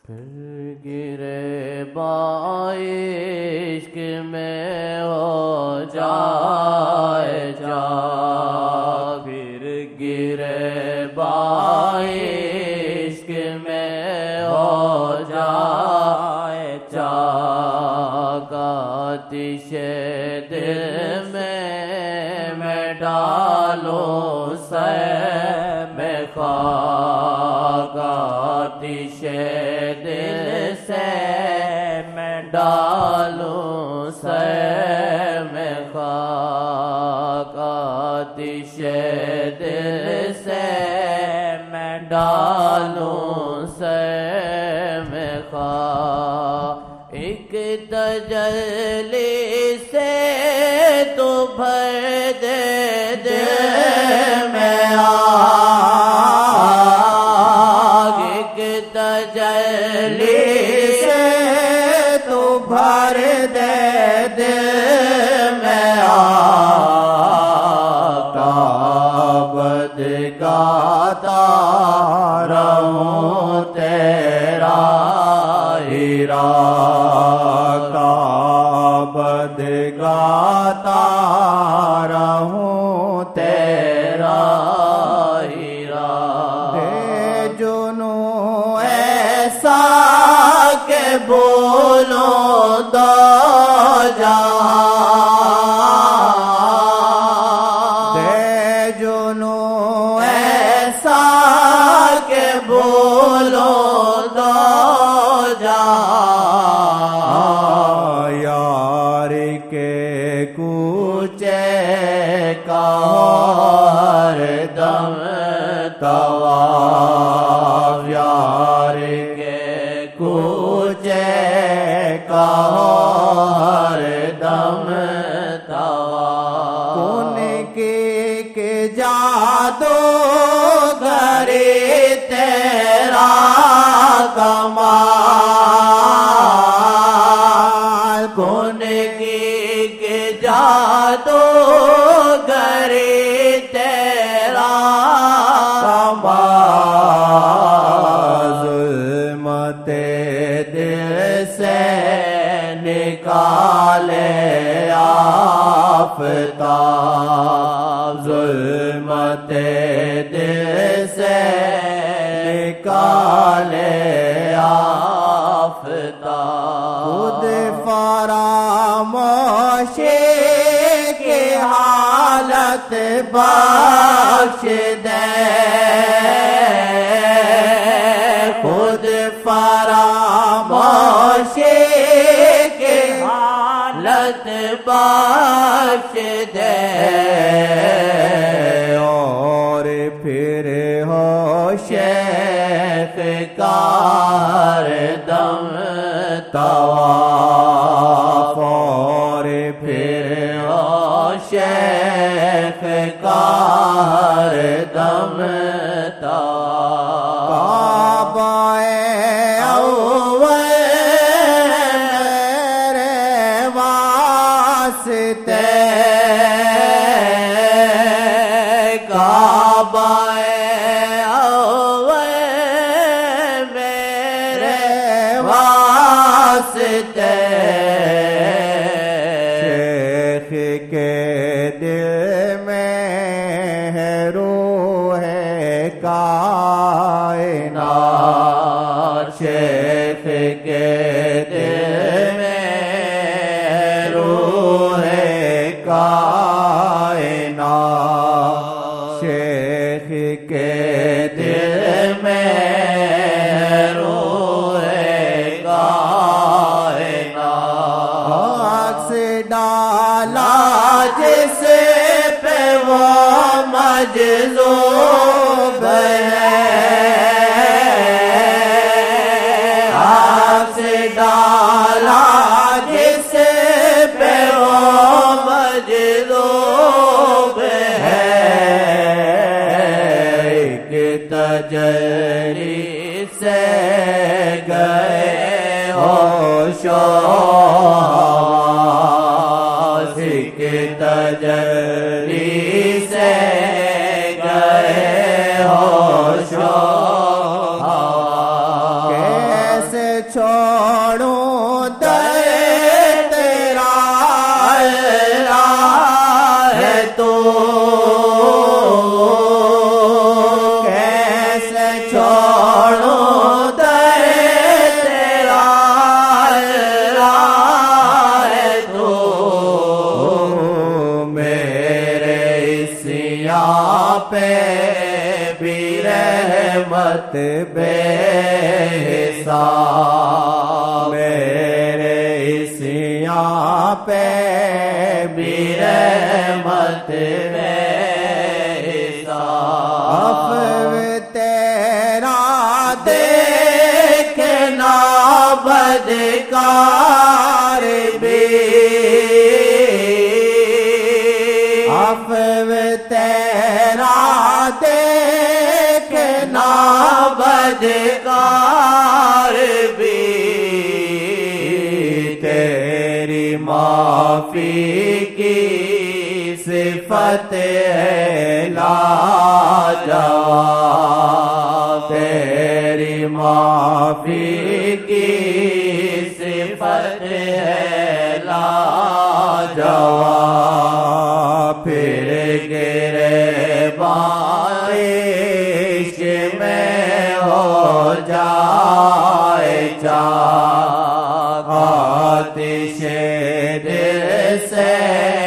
پھر گرے عشق میں ہو جائے جا، پھر گرے عشق میں ہو جائے جا، آتش دل میں ڈالو سر میں خاک، آتش دل سے میں ڈالوں سر میں خاک، آتش دل سے میں ڈالوں سر میں خاک، ایک تجلی سے تو بھر دے دل میں آگ، ایک تجلی سے تو بھر دے دل میں آگ، عبد گاتا رہوں تیرا ہی راگ، عبد گاتا رہوں تیرا ہی راگ، دے جنوں ایسا کہ بولوں دو جہاں، دے جنوں ایسا کہ بولوں دو جہاں، یار کے کوچے کا ہر دم طواف، یار کے کوچے کا ہر دم طواف، ان کی جادو گھری تیرا کمال، کون کی جادو گھری تیرا کمال، ظلمت دل سے نکالے آفتاب، ظلمت دل سے نکالے آفتاب، خود فراموشی کی حالت بخش دے، خود فراموشی کی حالت بخش دے، اور پھر ہو شیخ کا ہر دم طواف، اور پھر ہو شیخ کا ہر دم طواف، کعبہ اول میرے واسطے، کعبہ اول میرے واسطے، شیخ کے دل میں ہے روح کائنات، شیخ کے دل میں روح کائنات، شیخ کے دل میں روح کائنات، عکس ڈالا جس پہ وہ مجذوب ہے، عکس ڈالا جس پہ وہ مجذوب ہے، ایک تجلی سے گئے ہوش و حواس، ایک تجلی سے گئے ہوش و حواس، کیسے چھوڑوں در تیرا ہے تو کیسے چھوڑوں در تیرا ہے تو میرے سیاہ پہ بھی رحمت بے حساب میرے سیاہ پہ بھی رحمت بے حساب تیرا دیکھنا بدکار بھی تیرا دیکھنا بدکار بھی تیری معافی کی صفت ہے لاجواب تیری معافی کی صفت ہے لاجواب پھر گرے بارش میں ہو جائے چاک آتش دل سے